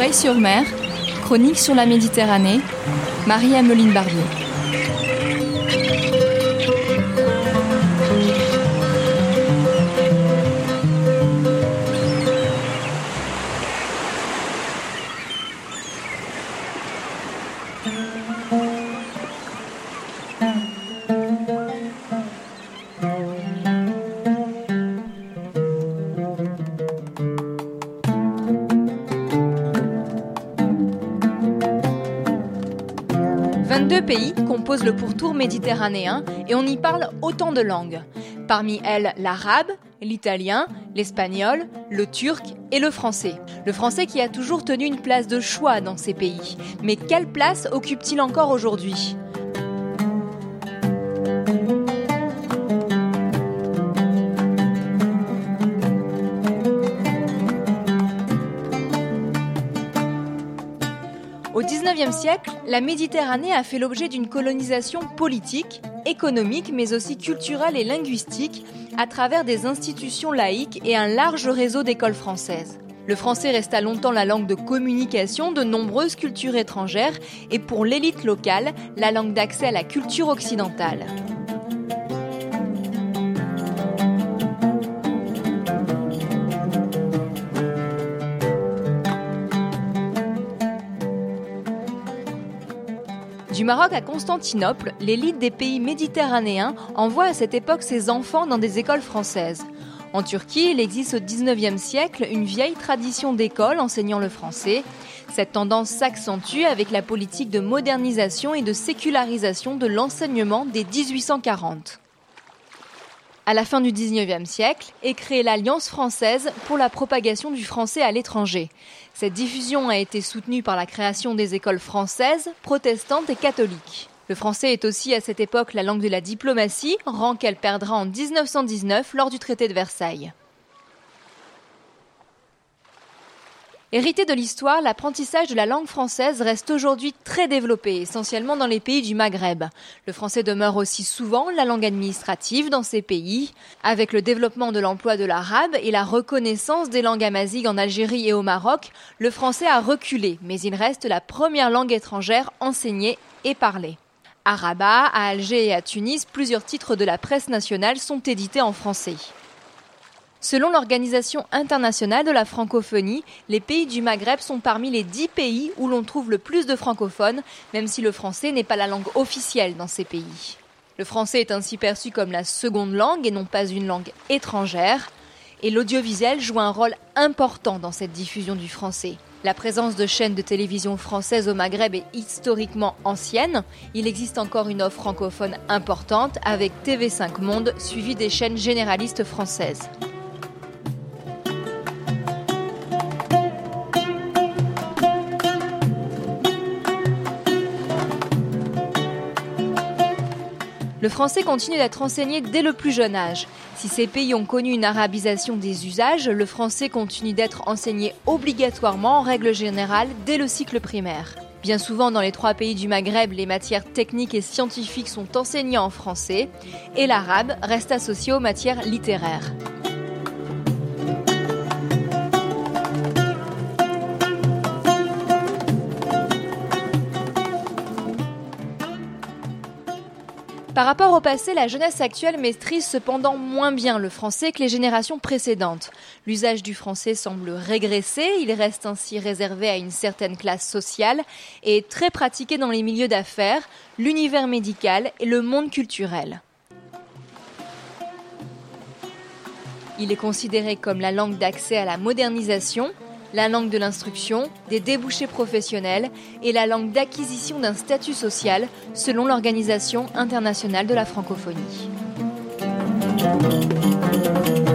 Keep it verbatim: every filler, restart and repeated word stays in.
Creil-sur-Mer, chronique sur la Méditerranée, Marie-Ameline Barbier. vingt-deux pays composent le pourtour méditerranéen et on y parle autant de langues. Parmi elles, l'arabe, l'italien, l'espagnol, le turc et le français. Le français qui a toujours tenu une place de choix dans ces pays. Mais quelle place occupe-t-il encore aujourd'hui ? Au dix-neuvième siècle, la Méditerranée a fait l'objet d'une colonisation politique, économique, mais aussi culturelle et linguistique à travers des institutions laïques et un large réseau d'écoles françaises. Le français resta longtemps la langue de communication de nombreuses cultures étrangères et pour l'élite locale, la langue d'accès à la culture occidentale. Du Maroc à Constantinople, l'élite des pays méditerranéens envoie à cette époque ses enfants dans des écoles françaises. En Turquie, il existe au dix-neuvième siècle une vieille tradition d'école enseignant le français. Cette tendance s'accentue avec la politique de modernisation et de sécularisation de l'enseignement dès dix-huit cent quarante. À la fin du dix-neuvième siècle est créée l'Alliance française pour la propagation du français à l'étranger. Cette diffusion a été soutenue par la création des écoles françaises, protestantes et catholiques. Le français est aussi à cette époque la langue de la diplomatie, rang qu'elle perdra en dix-neuf cent dix-neuf lors du traité de Versailles. Hérité de l'histoire, l'apprentissage de la langue française reste aujourd'hui très développé, essentiellement dans les pays du Maghreb. Le français demeure aussi souvent la langue administrative dans ces pays. Avec le développement de l'emploi de l'arabe et la reconnaissance des langues amazighes en Algérie et au Maroc, le français a reculé, mais il reste la première langue étrangère enseignée et parlée. À Rabat, à Alger et à Tunis, plusieurs titres de la presse nationale sont édités en français. Selon l'Organisation internationale de la francophonie, les pays du Maghreb sont parmi les dix pays où l'on trouve le plus de francophones, même si le français n'est pas la langue officielle dans ces pays. Le français est ainsi perçu comme la seconde langue et non pas une langue étrangère. Et l'audiovisuel joue un rôle important dans cette diffusion du français. La présence de chaînes de télévision françaises au Maghreb est historiquement ancienne. Il existe encore une offre francophone importante avec T V cinq Monde, suivie des chaînes généralistes françaises. Le français continue d'être enseigné dès le plus jeune âge. Si ces pays ont connu une arabisation des usages, le français continue d'être enseigné obligatoirement en règle générale dès le cycle primaire. Bien souvent dans les trois pays du Maghreb, les matières techniques et scientifiques sont enseignées en français et l'arabe reste associé aux matières littéraires. Par rapport au passé, la jeunesse actuelle maîtrise cependant moins bien le français que les générations précédentes. L'usage du français semble régresser, il reste ainsi réservé à une certaine classe sociale et est très pratiqué dans les milieux d'affaires, l'univers médical et le monde culturel. Il est considéré comme la langue d'accès à la modernisation, la langue de l'instruction, des débouchés professionnels et la langue d'acquisition d'un statut social selon l'Organisation internationale de la francophonie.